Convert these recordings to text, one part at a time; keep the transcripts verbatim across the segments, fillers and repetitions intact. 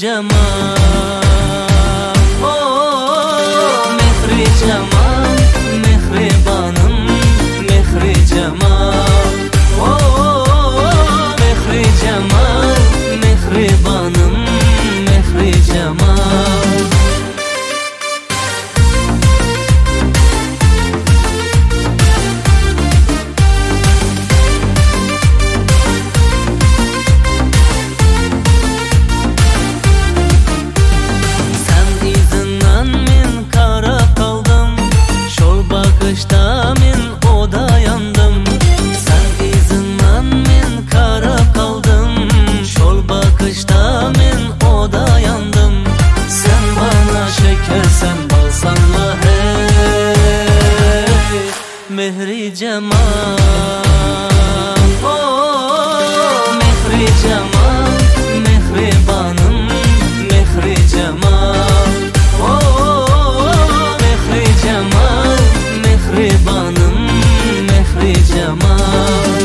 cemal. Oh, mehri cemal, mehribanım, mehri cemal. Oh, mehri cemal, mehribanım, mehri cemal. Bakışta men oda yandım, sen izinden men kara kaldım. Şol bakışta men oda yandım, sen bana şekersen balsanla hey. Mehri cemal, oh, mehri cemal, mehribanım, mehri cemal. Oh, mehri cemal, mehribanım, mehri cemal.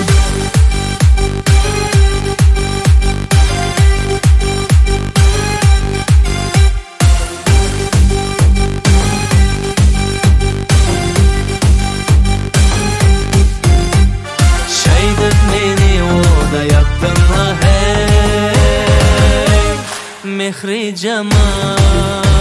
Şeydip beni oda yaktın la hey. Mehri cemal.